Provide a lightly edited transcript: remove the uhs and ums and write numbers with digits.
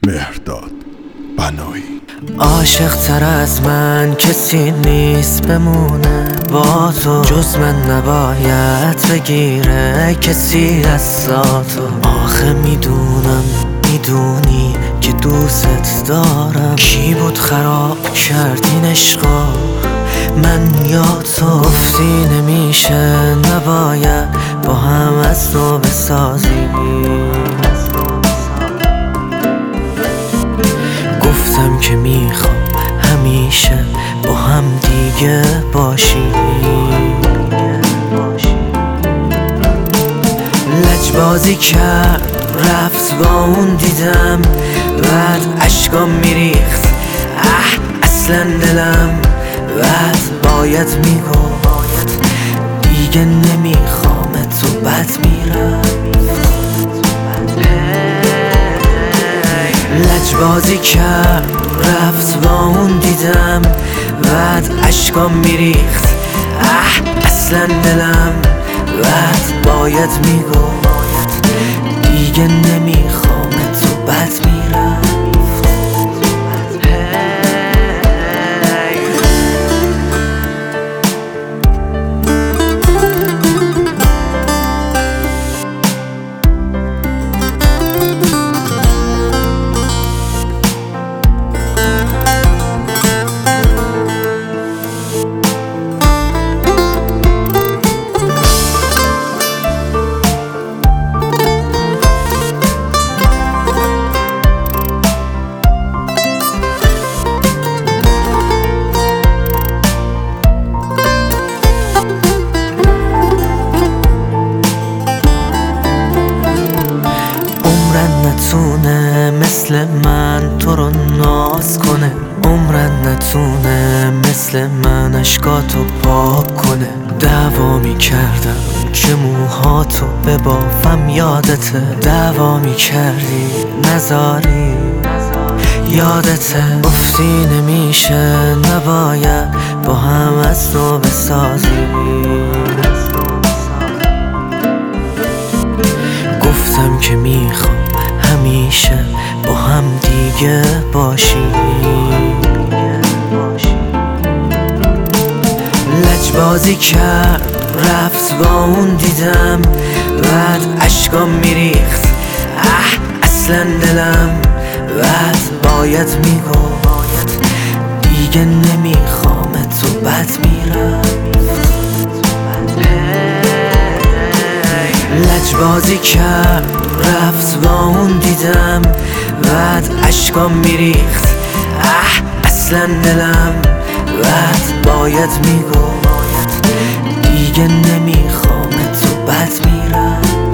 مهرداد بنایی. عاشق تر از من کسی نیست بمونه با تو، جز من نباید بگیره کسی دستاتو. آخه میدونی که دوست دارم. کی بود خراب کردین عشقا، من یا تو؟ گفتی نمیشه نباید با هم از نو بسازیم. گفتم که میخوام همیشه با هم دیگه باشیم. لجبازی کرد رفت با اون دیدم، بعد اشکام میریخت اصلا دلم. بعد باید میگفت دیگه نمیخوام تو، بد میرم. لجبازی کرد رفت با اون دیدم، بعد اشکام میریخت اصلا دلم. بعد باید میگفت دیگه نمیخوام تو، بد میرم. نتونه مثل من تو رو ناز کنه، عمرن نتونه مثل من اشکاتو پاک کنه. دعوا میکردم که موهاتو ببافم یادته، دعوا میکردی نذاری یادته. گفتی نمیشه نباید با هم از نو بسازیم. گفتم که میخوام همیشه با هم دیگه باشیم. لجبازی کرد رفت با اون دیدم، بعد اشکام میریخت اصلا دلم. بعد باید میگفت دیگه نمیخوام تو، بد میرم. لجبازی کرد رفت با اون دیدم، بعد اشکام میریخت اصلا دلم. بعد باید میگفت دیگه نمیخوام تو، بد میرم.